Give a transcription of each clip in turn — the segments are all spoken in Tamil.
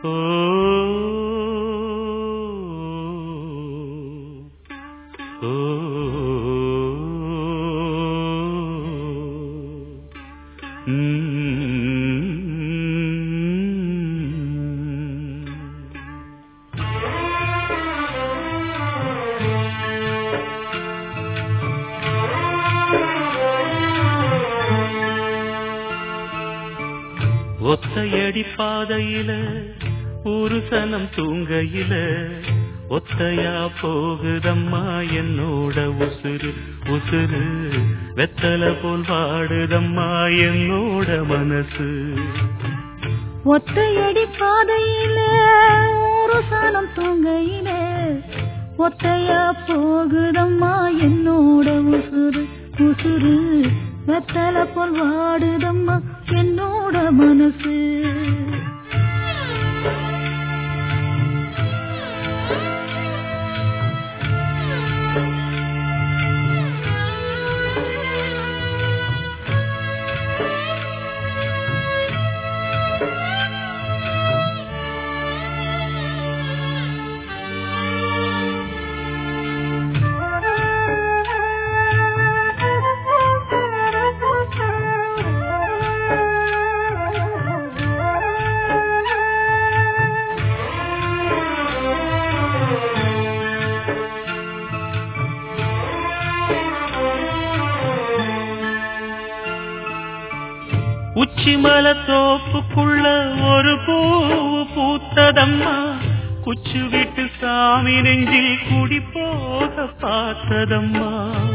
ஓ ஓ ஒத்தையடி பாதையில ஒரு சனம் தூங்கையில ஒத்தையா போகுதம்மா என்னோட உசுறு உசுறு வெத்தல போல் வாடுதம்மா என்னோட மனசு. ஒத்தையடி பாதையில ஒரு சனம் தூங்கையில ஒத்தையா போகுதம்மா என்னோட உசுறு உசுறு வெத்தல போல் வாடுதம்மா என்னோட மனசு. உச்சிமல தோப்புக்குள்ள ஒரு பூவு பூத்ததம்மா குச்சு விட்டு சாமி நெஞ்சில் குடி போக பார்த்ததம்மா.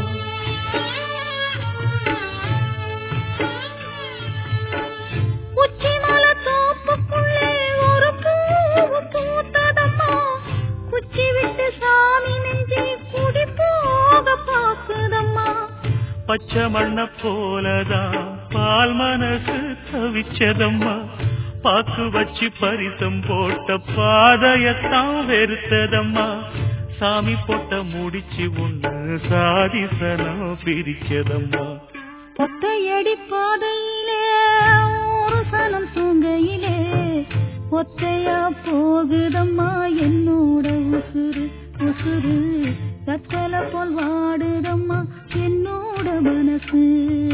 உச்சிமல தோப்புக்குள்ள ஒரு பூவு பூத்ததம்மா குச்சி விட்டு சாமி நெஞ்சில் குடி போக பார்த்ததம்மா. பச்சை மண்ண போலதான் பால் மனசு தவிச்சதம்மா பாக்கு வச்சு பரிசம் போட்ட பாதையத்தான் வெறுத்ததம்மா. சாமி போட்ட முடிச்சு ஒண்ணு சாதிசனம் பிரிச்சதம்மா. ஒத்தையடி பாதையிலே ஒரு சனம் தூங்கையிலே ஒத்தையா போகுதம்மா என்னோட உசுறு உசுறு கத்தல போல் வாடுதம்மா என்னோட மனசு.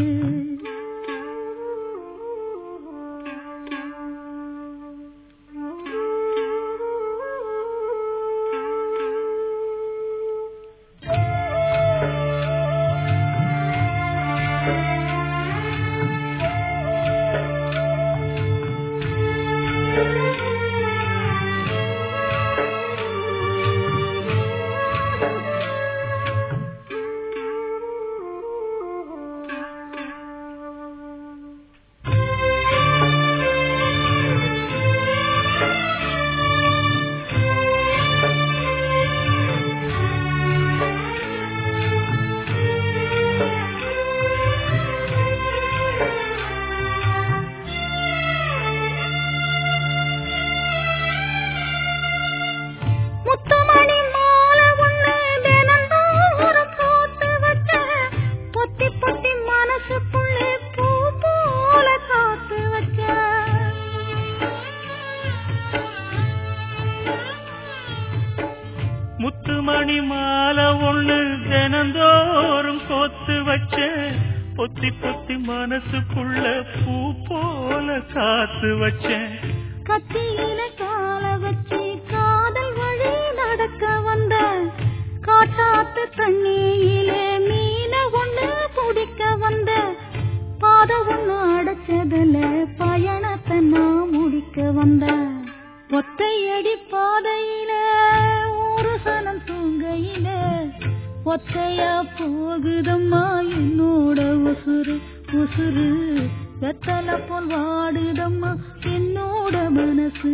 முத்துமணி மாலை ஒண்ணு தினந்தோறும் கோத்து வச்ச பொத்தி பொத்தி மனசுக்குள்ள பூ போல காத்து வச்சேன். கத்தியில கால வச்சு காதல் வழி நடக்க வந்த காட்டாத்து தண்ணியிலே மீன ஒண்ணு குடிக்க வந்த பாத ஒண்ணு அடைச்சதுல பயணத்தை நான் முடிக்க வந்த. ஒத்தையடி பாதையில ஒரு சனம் தூங்கையில ஒத்தையா போகுதம்மா என்னோட உசுறு உசுறு வெத்தல போல் வாடுதம்மா என்னோட மனசு.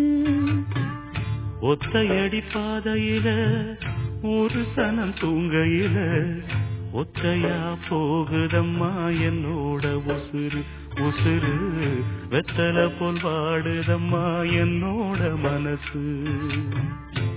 ஒத்தையடி பாதையில ஒரு சனம் தூங்கையில ஒத்தையா போகுதம்மா என்னோட உசுறு உசுறு வெத்தல போல் வாடுதம்மா என்னோட மனசு.